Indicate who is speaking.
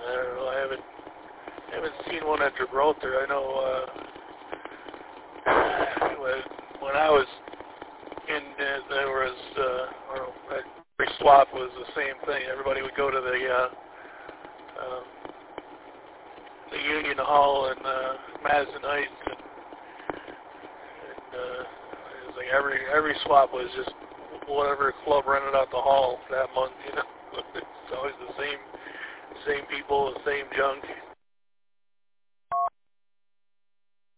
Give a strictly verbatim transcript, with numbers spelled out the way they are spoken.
Speaker 1: I don't know. I haven't haven't seen one at Gibraltar. I know uh, when when I was in, uh, there was uh, or every swap was the same thing. Everybody would go to the uh, um, the Union Hall in uh, Madison Heights, and, and uh, it was like every every swap was just whatever club rented out the hall that month. You know, it's always the same same people, the same junk.